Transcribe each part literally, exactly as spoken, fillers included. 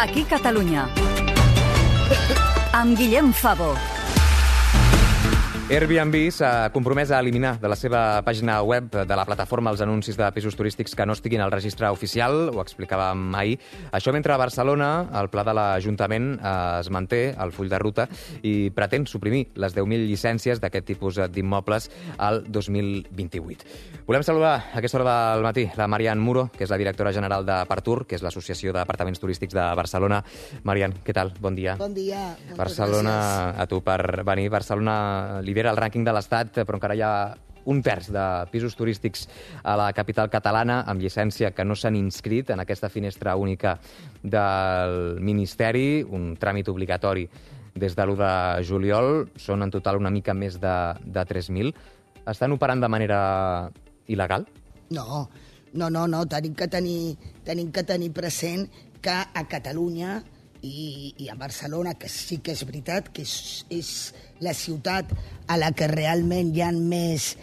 Aquí Catalunya. Amb Guillem Fabó. Airbnb s'ha compromès a eliminar de la seva pàgina web de la plataforma els anuncis de pisos turístics que no estiguin al registre oficial, ho explicàvem ahir. Això mentre a Barcelona el pla de l'Ajuntament es manté al full de ruta i pretén suprimir les deu mil llicències d'aquest tipus d'immobles al dos mil vint-i-vuit. Volem saludar a aquesta hora del matí la Marian Muro, que és la directora general de Partur, que és l'Associació d'Apartaments Turístics de Barcelona. Marian, què tal? Bon dia. Bon dia. Barcelona, a tu per venir. Barcelona lidera el rànquing de l'Estat, però encara hi ha un terç de pisos turístics a la capital catalana amb llicència que no s'han inscrit en aquesta finestra única del Ministeri, un tràmit obligatori des de l'u de juliol. Són en total una mica més de, de tres mil. Estan operant de manera il·legal? No, no, no, no. Tenim que tenir, tenim que tenir present que a Catalunya i, i a Barcelona, que sí que és veritat que és, és la ciutat a la que realment hi ha més,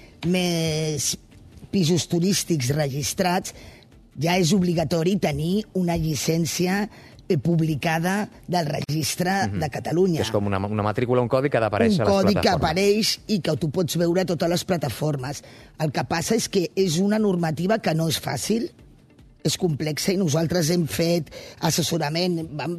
més pisos turístics registrats, ja és obligatori tenir una llicència publicada del registre uh-huh. de Catalunya. És com una, una matrícula, un codi que ha d'aparèixer a les plataformes. Un codi que apareix i que tu pots veure a totes les plataformes. El que passa és que és una normativa que no és fàcil, és complexa, i nosaltres hem fet assessorament, vam,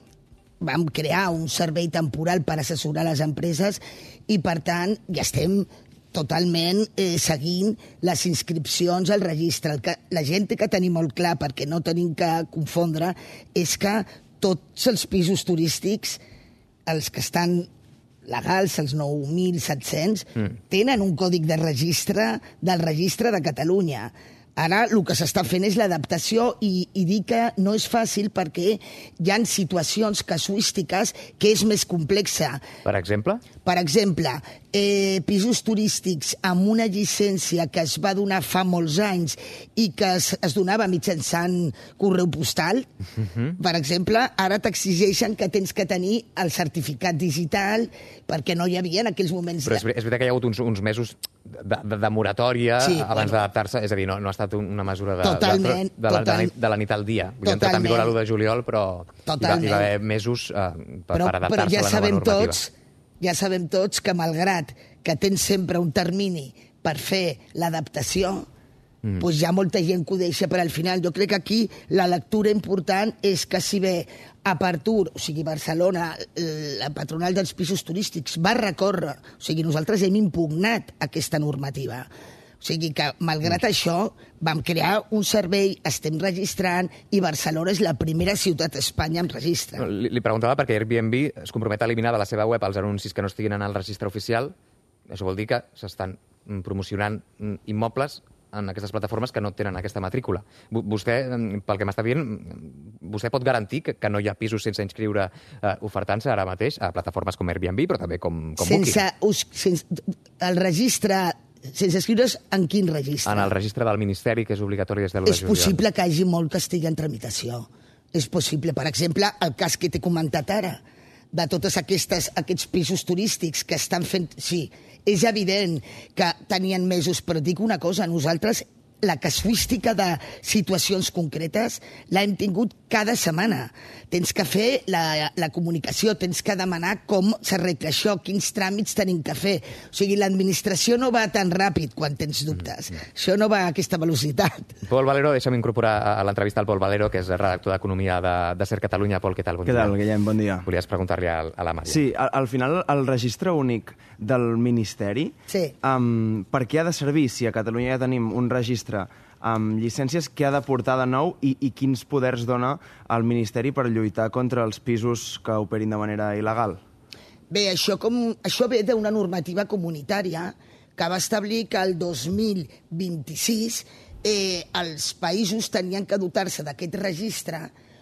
vam crear un servei temporal per assessorar les empreses i, per tant, ja estem totalment eh, seguint les inscripcions al registre. El que la gent té que tenir molt clar, perquè no tenim que confondre, és que tots els pisos turístics, els que estan legals, els nou mil set-cents, mm. tenen un còdig de registre del registre de Catalunya. Ara el que s'està fent és l'adaptació i, i dir que no és fàcil perquè hi ha situacions casuístiques que és més complexa. Per exemple? Per exemple, eh, pisos turístics amb una llicència que es va donar fa molts anys i que es, es donava mitjançant correu postal, uh-huh. per exemple, ara t'exigeixen que tens que tenir el certificat digital perquè no hi havia en aquells moments... Però és, és veritat que hi ha hagut uns, uns mesos de, de, de moratòria sí, abans bueno, d'adaptar-se, és a dir, no, no ha estat una mesura de, totalment, de, de, la, total, de la nit al dia. Vull entrar en vigor a l'u de juliol, però hi va, hi va haver mesos eh, per, però, per adaptar-se però ja a la nova normativa. Tots, ja sabem tots que, malgrat que tens sempre un termini per fer l'adaptació, mm. doncs hi ha molta gent que ho deixa per al final. Jo crec que aquí la lectura important és que si bé a Partur, o sigui, Barcelona, la patronal dels pisos turístics va recórrer, o sigui, nosaltres hem impugnat aquesta normativa. O sigui que, malgrat mm. això, vam crear un servei, estem registrant, i Barcelona és la primera ciutat d'Espanya amb registre. Li, li preguntava perquè Airbnb es compromet a eliminar de la seva web els anuncis que no estiguin en el registre oficial. Això vol dir que s'estan promocionant immobles en aquestes plataformes que no tenen aquesta matrícula. Vostè, pel que m'està dient, vostè pot garantir que, que no hi ha pisos sense inscriure eh, ofertant-se ara mateix a plataformes com Airbnb, però també com, com sense, Booking? Us, sense, el registre... Sense escriure's en quin registre? En el registre del Ministeri, que és obligatori des de l'u de juliol. És possible que hi hagi molt que estigui en tramitació. És possible. Per exemple, el cas que t'he comentat ara, de tots aquests pisos turístics que estan fent... Sí, és evident que tenien mesos, però dic una cosa, nosaltres la casuística de situacions concretes l'hem tingut cada setmana. Tens que fer la, la comunicació, tens que demanar com s'arregla això, quins tràmits tenim que fer. O sigui, l'administració no va tan ràpid quan tens dubtes. Mm, mm. Això no va a aquesta velocitat. Pol Valero, deixa'm incorporar a l'entrevista al Pol Valero, que és redactor d'Economia de, de Ser Catalunya. Pol, què tal? Bon què dia. tal, Guillem? Bon dia. Volies preguntar-li a, a la Maria. Sí, al, al final el registre únic del Ministeri, sí. um, per què ha de servir si a Catalunya ja tenim un registre amb llicències que ha de portar de nou i, i quins poders dona al Ministeri per lluitar contra els pisos que operin de manera il·legal? Bé, això, com, això ve d'una normativa comunitària que va establir que el dos mil vint-i-sis eh, els països tenien que dotar-se d'aquest registre,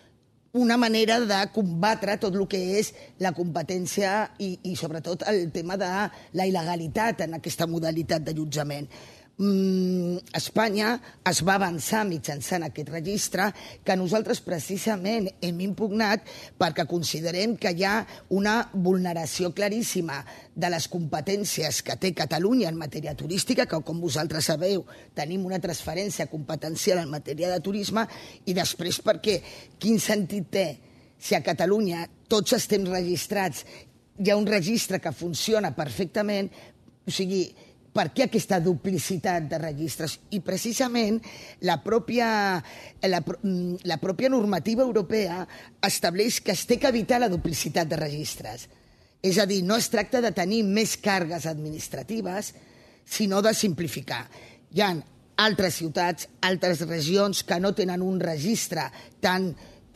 una manera de combatre tot el que és la competència i, i sobretot el tema de la il·legalitat en aquesta modalitat d'allotjament. Mm, Espanya es va avançar mitjançant aquest registre que nosaltres precisament hem impugnat perquè considerem que hi ha una vulneració claríssima de les competències que té Catalunya en matèria turística, que com vosaltres sabeu tenim una transferència competencial en matèria de turisme, i després perquè quin sentit té si a Catalunya tots estem registrats, hi ha un registre que funciona perfectament, o sigui, per què aquesta duplicitat de registres? I precisament la pròpia, la, la pròpia normativa europea estableix que es té que evitar la duplicitat de registres. És a dir, no es tracta de tenir més càrregues administratives, sinó de simplificar. Hi ha altres ciutats, altres regions que no tenen un registre tan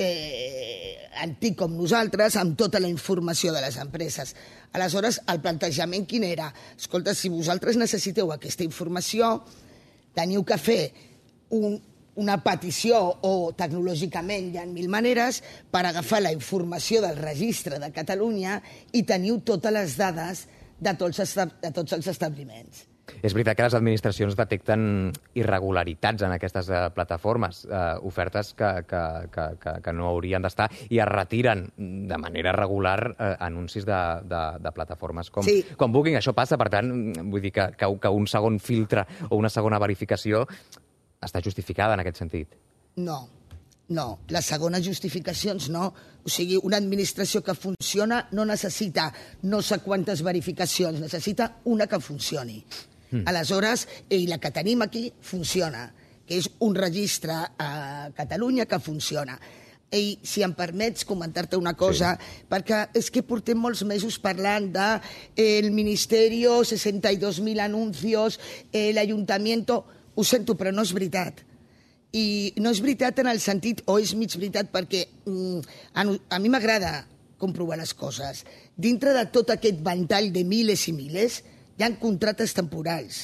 eh, antic com nosaltres, amb tota la informació de les empreses. Aleshores, el plantejament quin era? Escolta, si vosaltres necessiteu aquesta informació, teniu que fer un, una petició o tecnològicament hi ha mil maneres per agafar la informació del registre de Catalunya i teniu totes les dades de tots, de tots els establiments. És veritat que les administracions detecten irregularitats en aquestes uh, plataformes, uh, ofertes que, que, que, que, que no haurien d'estar, i es retiren de manera regular uh, anuncis de, de, de plataformes com, sí. com Booking. Això passa, per tant, vull dir que, que, que un segon filtre o una segona verificació està justificada en aquest sentit. No, no. Les segones justificacions no. O sigui, una administració que funciona no necessita no sé quantes verificacions, necessita una que funcioni. Mm. Aleshores, i la que tenim aquí funciona, que és un registre a Catalunya que funciona. I si em permets comentar-te una cosa, sí. perquè és que portem molts mesos parlant de eh, el Ministerio, sesenta y dos mil anuncios, eh, l'Ayuntamiento... Ho sento, però no és veritat. I no és veritat en el sentit, o és mig veritat, perquè mm, a, a mi m'agrada comprovar les coses. Dintre de tot aquest ventall de miles i miles, hi ha contractes temporals,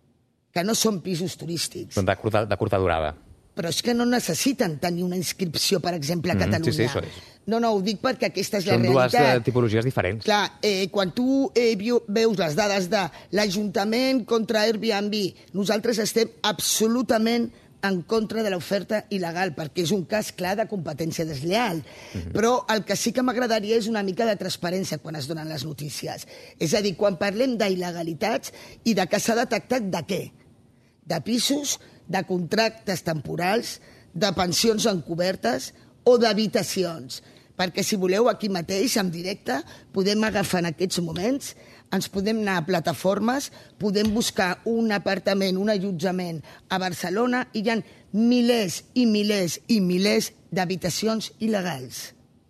que no són pisos turístics. Són de curta, de curta durada. Però és que no necessiten tenir una inscripció, per exemple, a Catalunya. Mm, sí, sí, això és. No, no, ho dic perquè aquesta és la Són realitat. Són dues tipologies diferents. Clar, eh, quan tu eh, veus les dades de l'Ajuntament contra Airbnb, nosaltres estem absolutament en contra de l'oferta il·legal, perquè és un cas clar de competència deslleal. Mm-hmm. Però el que sí que m'agradaria és una mica de transparència quan es donen les notícies. És a dir, quan parlem d'il·legalitats i de que s'ha detectat de què? De pisos, de contractes temporals, de pensions encobertes o d'habitacions. Perquè si voleu, aquí mateix, en directe, podem agafar en aquests moments, ens podem anar a plataformes, podem buscar un apartament, un allotjament a Barcelona i hi ha milers i milers i milers d'habitacions il·legals.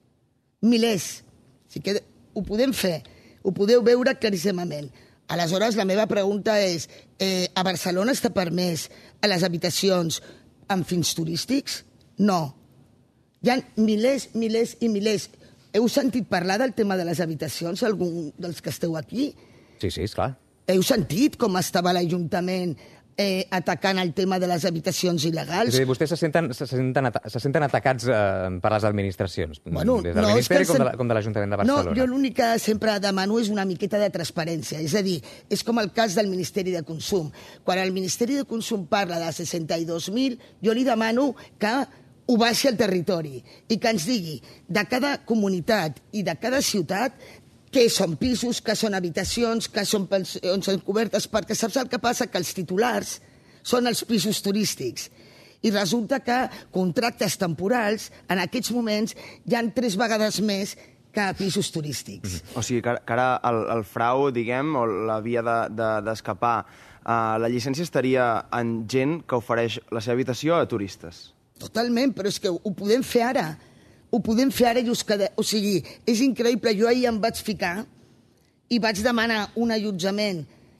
Milers. O sigui que ho podem fer, ho podeu veure claríssimament. Aleshores, la meva pregunta és, eh, a Barcelona està permès a les habitacions amb fins turístics? No. Hi ha milers, milers i milers. Heu sentit parlar del tema de les habitacions, algun dels que esteu aquí? Sí, sí, és clar. Heu sentit com estava l'Ajuntament eh, atacant el tema de les habitacions il·legals? És a dir, vostès se senten, se senten, se senten atacats eh, per les administracions, bueno, des del no, Ministeri com, de, com de l'Ajuntament de Barcelona. No, jo l'únic que sempre demano és una miqueta de transparència. És a dir, és com el cas del Ministeri de Consum. Quan el Ministeri de Consum parla de seixanta i dos mil, jo li demano que ho baixi al territori i que ens digui de cada comunitat i de cada ciutat què són pisos, què són habitacions, què són pensions encobertes, perquè saps el que passa? Que els titulars són els pisos turístics. I resulta que contractes temporals, en aquests moments, hi ha tres vegades més que pisos turístics. Mm-hmm. O sigui, que, que ara el, el frau, diguem, o la via d'escapar, de, de, uh, la llicència estaria en gent que ofereix la seva habitació a turistes. Totalment, però és que ho podem fer ara. Ho podem fer ara i us queda... O sigui, és increïble. Jo ahir em vaig ficar i vaig demanar un allotjament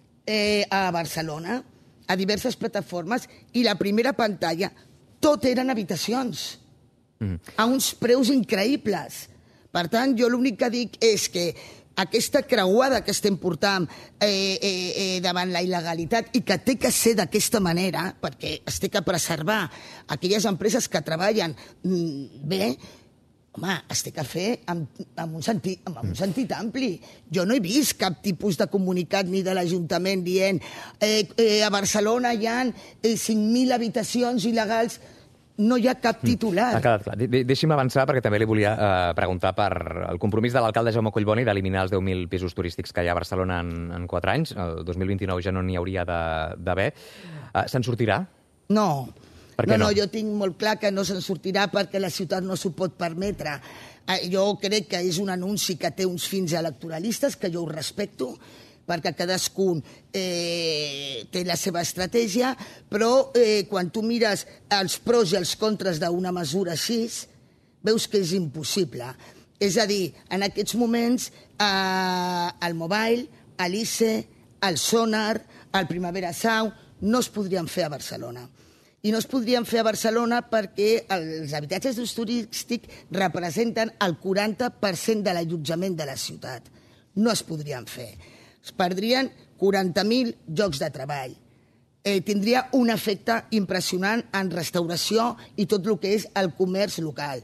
eh, a Barcelona, a diverses plataformes, i la primera pantalla, tot eren habitacions, mm. a uns preus increïbles. Per tant, jo l'únic que dic és que aquesta creuada que estem portant eh, eh, eh, davant la il·legalitat i que té que ser d'aquesta manera, perquè es té que preservar aquelles empreses que treballen mm, bé, home, es té que fer amb, amb, un sentit, amb un sentit ampli. Jo no he vist cap tipus de comunicat ni de l'Ajuntament dient eh, eh, a Barcelona hi ha eh, cinc mil habitacions il·legals. No hi ha cap titular. Ha quedat clar. De Deixi'm avançar perquè també li volia eh, preguntar per el compromís de l'alcalde Jaume Collboni d'eliminar els deu mil pisos turístics que hi ha a Barcelona en, en quatre anys. El dos mil vint-i-nou ja no n'hi hauria d'haver. Eh, Se'n sortirà? No. Per què no, no? no, jo tinc molt clar que no se'n sortirà perquè la ciutat no s'ho pot permetre. Jo crec que és un anunci que té uns fins electoralistes, que jo ho respecto, perquè cadascun eh, té la seva estratègia, però eh, quan tu mires els pros i els contres d'una mesura així, veus que és impossible. És a dir, en aquests moments, eh, el Mobile, l'I C E, el Sonar, el Primavera Sound, no es podrien fer a Barcelona. I no es podrien fer a Barcelona perquè els habitatges d'ús turístic representen el quaranta per cent de l'allotjament de la ciutat. No es podrien fer. Es perdrien quaranta mil llocs de treball. Eh, tindria un efecte impressionant en restauració i tot el que és el comerç local.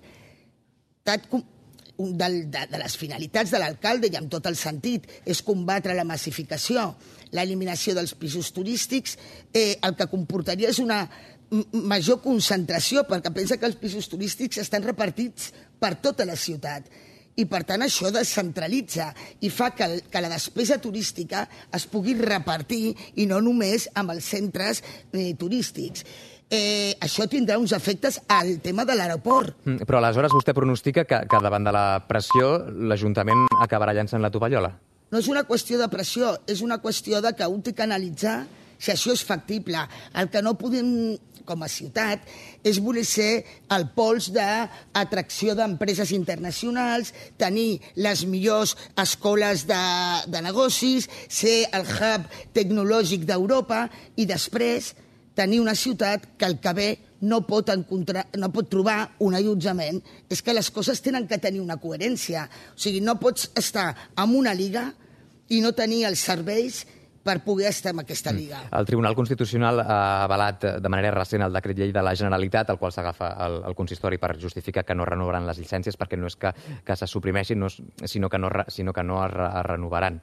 Un de, de, de les finalitats de l'alcalde, i amb tot el sentit, és combatre la massificació, l'eliminació dels pisos turístics, eh, el que comportaria és una major concentració, perquè pensa que els pisos turístics estan repartits per tota la ciutat. I, per tant, això descentralitza i fa que, que la despesa turística es pugui repartir i no només amb els centres eh, turístics. Eh, això tindrà uns efectes al tema de l'aeroport. Mm, però aleshores vostè pronostica que, que davant de la pressió l'Ajuntament acabarà llançant la tovallola? No és una qüestió de pressió, és una qüestió de que un té que analitzar si això és factible. El que no podem, com a ciutat, és voler ser el pols d'atracció d'empreses internacionals, tenir les millors escoles de, de negocis, ser el hub tecnològic d'Europa i després tenir una ciutat que el que ve no pot, encontrar, no pot trobar un allotjament. És que les coses tenen que tenir una coherència. O sigui, no pots estar en una liga i no tenir els serveis per poder estar en aquesta lliga. El Tribunal Constitucional ha avalat de manera recent el decret llei de la Generalitat, al qual s'agafa el, el consistori per justificar que no renovaran les llicències, perquè no és que, que se suprimeixin, no, sinó que no, sinó que no es, es renovaran.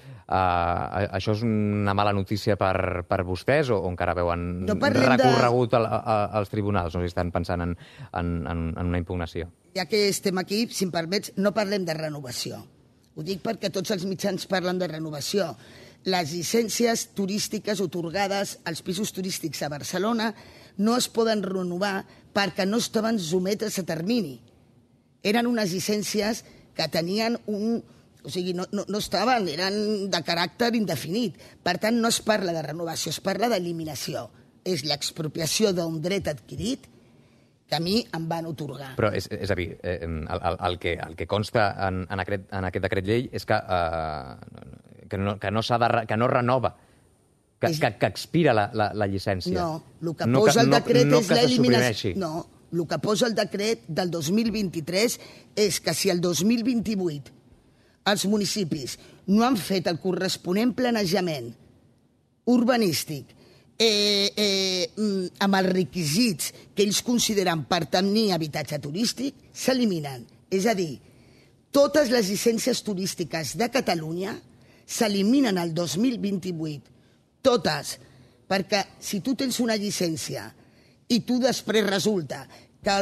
Uh, això és una mala notícia per, per vostès o, o encara veuen no recorregut de... al, a, als tribunals? No sé si estan pensant en, en, en, en una impugnació. Ja que estem aquí, si em permets, no parlem de renovació. Ho dic perquè tots els mitjans parlen de renovació. Les llicències turístiques atorgades als pisos turístics a Barcelona no es poden renovar perquè no estaven sometes a termini. Eren unes llicències que tenien un... O sigui, no, no, no estaven, eren de caràcter indefinit. Per tant, no es parla de renovació, es parla d'eliminació. És l'expropiació d'un dret adquirit que a mi em van atorgar. Però, és, és a dir, eh, el, el, el, que, el que consta en, en, aquest, en aquest decret llei és que, eh, que, no, que, no s'ha de, que no renova, que, és... que, que expira la, la, la llicència. No, el que no posa que, el decret no, no és l'eliminació. No, el que posa el decret del dos mil vint-i-tres és que si el dos mil vint-i-vuit els municipis no han fet el corresponent planejament urbanístic eh, eh, amb els requisits que ells consideren per tenir habitatge turístic, s'eliminen. És a dir, totes les llicències turístiques de Catalunya s'eliminen el dos mil vint-i-vuit. Totes. Perquè si tu tens una llicència i tu després resulta que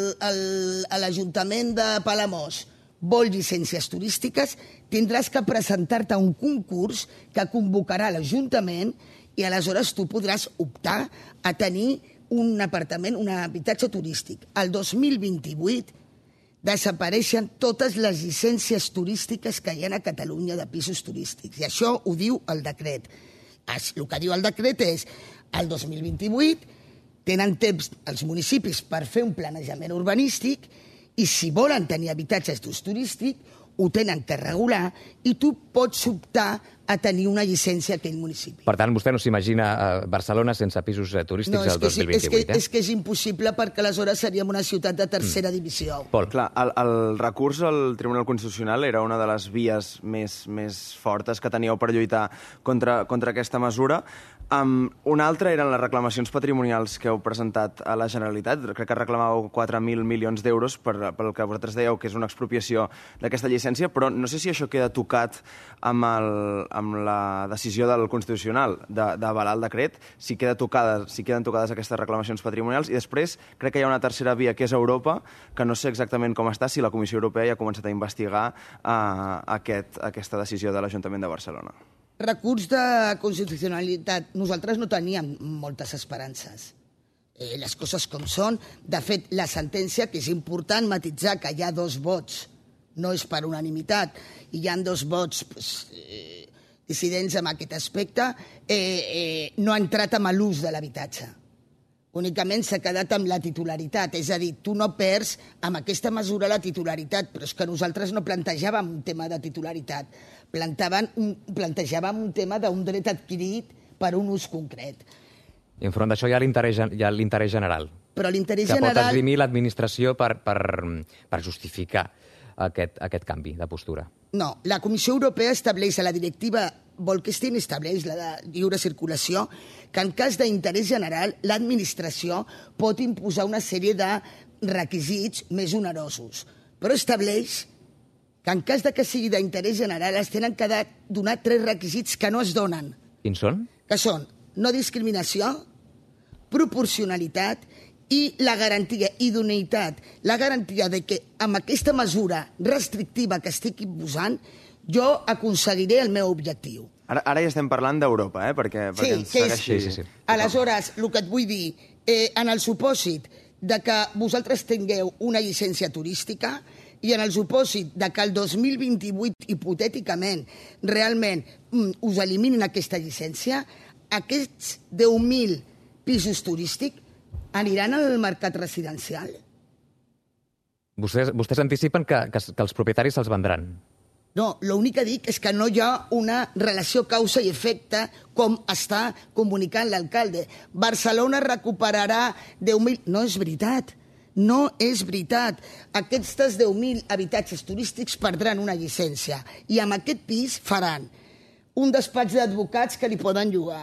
l'Ajuntament de Palamós vol llicències turístiques, tindràs que presentar-te a un concurs que convocarà l'Ajuntament i aleshores tu podràs optar a tenir un apartament, un habitatge turístic. El dos mil vint-i-vuit desapareixen totes les llicències turístiques que hi ha a Catalunya de pisos turístics. I això ho diu el decret. El que diu el decret és el dos mil vint-i-vuit tenen temps els municipis per fer un planejament urbanístic i si volen tenir habitatges d'ús turístic, ho tenen que regular i tu pots optar a tenir una llicència a aquell municipi. Per tant, vostè no s'imagina Barcelona sense pisos turístics el dos mil vint-i-vuit, eh? És que és impossible perquè aleshores seríem una ciutat de tercera divisió. Pol. Clar, el, el recurs al Tribunal Constitucional era una de les vies més, més fortes que teníeu per lluitar contra, contra aquesta mesura. Um, una altra eren les reclamacions patrimonials que heu presentat a la Generalitat. Crec que reclamàveu quatre mil milions d'euros per, pel que vosaltres dèieu que és una expropiació d'aquesta llicència, però no sé si això queda tocat amb, el, amb la decisió del Constitucional d'avalar el decret, si, queda tocada, si queden tocades aquestes reclamacions patrimonials. I després crec que hi ha una tercera via, que és Europa, que no sé exactament com està, si la Comissió Europea ja ha començat a investigar uh, aquest, aquesta decisió de l'Ajuntament de Barcelona. Recurs de constitucionalitat. Nosaltres no teníem moltes esperances. eh, les coses com són. De fet, la sentència, que és important matitzar que hi ha dos vots, no és per unanimitat, i hi ha dos vots pues, eh, dissidents en aquest aspecte, eh, eh, no ha entrat amb l'ús de l'habitatge. Únicament s'ha quedat amb la titularitat, és a dir, tu no perds amb aquesta mesura la titularitat, però és que nosaltres no plantejàvem un tema de titularitat, un, plantejàvem un tema d'un dret adquirit per un ús concret. I enfront d'això hi ha l'interès general, però l'interès que general... pot esgrimir l'administració per, per, per justificar aquest, aquest canvi de postura. No, la Comissió Europea estableix a la directiva Bolkestein, estableix la de lliure circulació, que en cas d'interès general l'administració pot imposar una sèrie de requisits més onerosos, però estableix que en cas de que sigui d'interès general es tenen que donar tres requisits que no es donen. Quins són? Que són no discriminació, proporcionalitat i la garantia, idoneïtat, la garantia de que amb aquesta mesura restrictiva que estic imposant jo aconseguiré el meu objectiu. Ara, ara ja estem parlant d'Europa, eh? perquè, sí, perquè ens segueixi. Sí, sí, sí. Aleshores, el que et vull dir, eh, en el supòsit de que vosaltres tingueu una llicència turística i en el supòsit de que el dos mil vint-i-vuit, hipotèticament, realment mm, us eliminin aquesta llicència, aquests deu mil pisos turístics aniran al mercat residencial? Vostès, vostès anticipen que, que, que els propietaris se'ls vendran. No, l'únic que dic és que no hi ha una relació causa i efecte com està comunicant l'alcalde. Barcelona recuperarà deu mil... No és veritat, no és veritat. Aquests deu mil habitatges turístics perdran una llicència i amb aquest pis faran un despatx d'advocats que li poden llogar,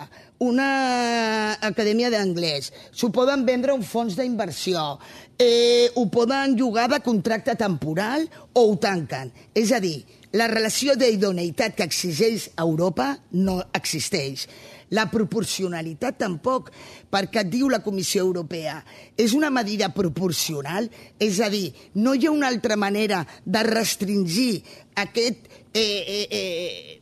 una acadèmia d'anglès, s'ho poden vendre un fons d'inversió, eh, ho poden llogar de contracte temporal o ho tanquen. És a dir, la relació d'idoneïtat que exigeix Europa no existeix. La proporcionalitat tampoc, perquè et diu la Comissió Europea. És una medida proporcional? És a dir, no hi ha una altra manera de restringir aquest eh, eh, eh,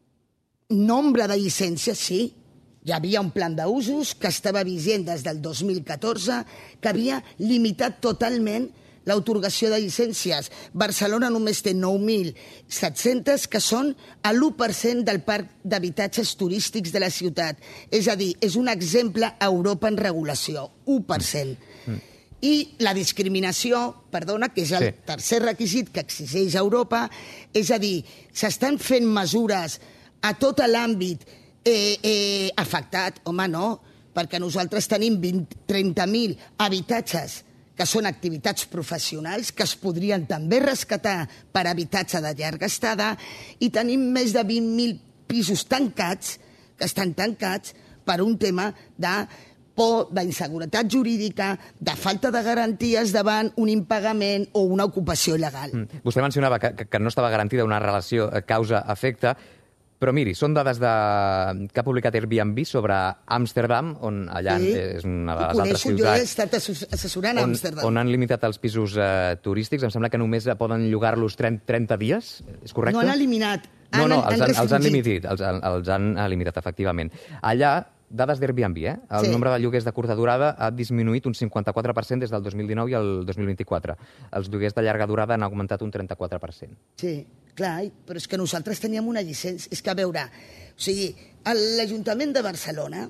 nombre de llicències? Sí. Hi havia un plan d'usos que estava vigent des del dos mil catorze, que havia limitat totalment l'atorgació de llicències. Barcelona només té nou mil set-centes, que són l'u per cent del parc d'habitatges turístics de la ciutat. És a dir, és un exemple a Europa en regulació, u per cent. Mm. I la discriminació, perdona, que és el sí. tercer requisit que exigeix Europa, és a dir, s'estan fent mesures a tot l'àmbit eh, eh, afectat. Home, no, perquè nosaltres tenim trenta mil habitatges que són activitats professionals, que es podrien també rescatar per habitatge de llarga estada, i tenim més de vint mil pisos tancats, que estan tancats per un tema de por, d'inseguretat jurídica, de falta de garanties davant un impagament o una ocupació il·legal. Mm. Vostè mencionava que, que no estava garantida una relació causa-efecte, però miri, són dades de... que ha publicat Airbnb sobre Amsterdam, on allà sí, és una de les altres ciutats... Jo he estat assessorant a Amsterdam. On, on han limitat els pisos eh, turístics. Em sembla que només poden llogar-los trenta dies, és correcte? No han eliminat, han, no, no, els han, han els han limitat, els, els han limitat, efectivament. Allà, dades d'Airbnb, eh? El sí. nombre de lloguers de curta durada ha disminuït un cinquanta-quatre per cent des del dos mil dinou i el dos mil vint-i-quatre. Els lloguers de llarga durada han augmentat un trenta-quatre per cent. Sí, clar, però és que nosaltres teníem una llicència. És que, a veure, o sigui, l'Ajuntament de Barcelona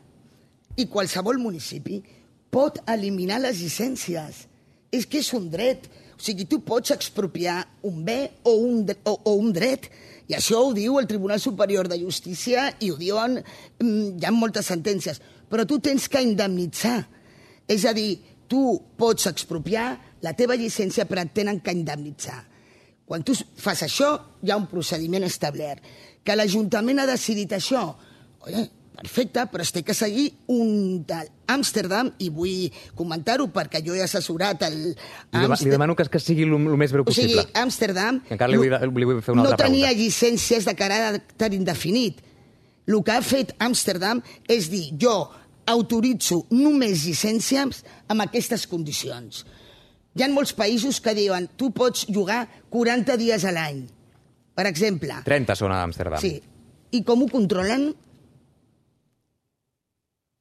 i qualsevol municipi pot eliminar les llicències. És que és un dret. O sigui, tu pots expropiar un bé o un, o, o un dret. I això ho diu el Tribunal Superior de Justícia i ho diuen, hi ha moltes sentències. Però tu tens que indemnitzar. És a dir, tu pots expropiar la teva llicència, però et tenen que indemnitzar. Quan tu fas això, hi ha un procediment establert. Que l'Ajuntament ha decidit això. Oye, perfecte, però es té que seguir un tal Amsterdam, i vull comentar-ho perquè jo he assessorat el... Li, Amster... li demano que, que sigui el més breu possible. O sigui, Amsterdam encara li vull, li vull fer una no altra tenia pregunta. llicències de caràcter indefinit. El que ha fet Amsterdam és dir, jo autoritzo només llicències amb aquestes condicions. Hi ha molts països que diuen tu pots llogar quaranta dies a l'any, per exemple. trenta són a Amsterdam. Sí. I com ho controlen?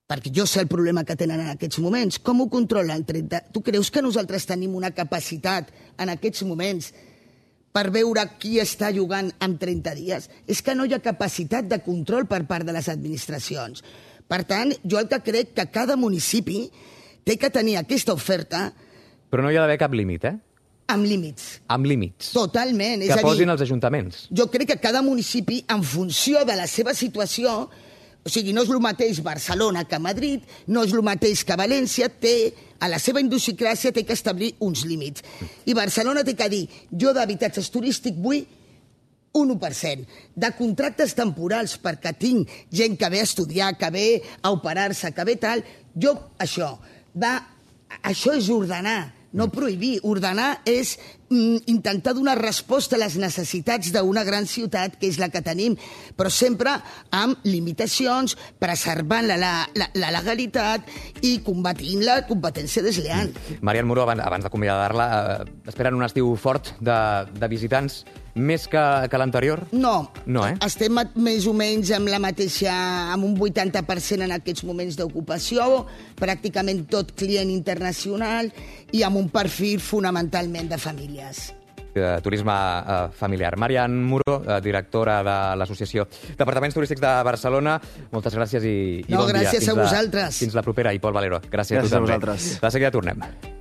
perquè jo sé el problema que tenen en aquests moments. Com ho controlen? trenta... Tu creus que nosaltres tenim una capacitat en aquests moments per veure qui està jugant en trenta dies? És que no hi ha capacitat de control per part de les administracions. Per tant, jo el que crec que cada municipi té que tenir aquesta oferta... Però no hi ha d'haver cap límit, eh? Amb límits. Amb límits. Totalment. Que posin els ajuntaments. Jo crec que cada municipi, en funció de la seva situació, o sigui, no és el mateix Barcelona que Madrid, no és el mateix que València, té, a la seva idiosincràsia té que establir uns límits. I Barcelona té que dir, jo d'habitatges turístics vull un u per cent. De contractes temporals, perquè tinc gent que ve a estudiar, que ve a operar-se, que ve tal, jo, això, de, això és ordenar, no prohibir. Ordenar és mm, intentar donar resposta a les necessitats d'una gran ciutat, que és la que tenim, però sempre amb limitacions, preservant la, la, la, la legalitat i combatint la competència desleal. Marian Muro, abans, abans d'acomiadar-la, eh, esperen un estiu fort de, de visitants, més que, que l'anterior? No. No, eh? Estem més o menys amb la mateixa, amb un vuitanta per cent en aquests moments d'ocupació, pràcticament tot client internacional i amb un perfil fonamentalment de famílies. De turisme eh, familiar. Marian Muro, eh, directora de l'Associació Departaments Turístics de Barcelona, moltes gràcies i, i no, bon dia. Gràcies fins a vosaltres. La, fins la propera. I Pol Valero, gràcies, gràcies a tu també. A vosaltres. De seguida tornem.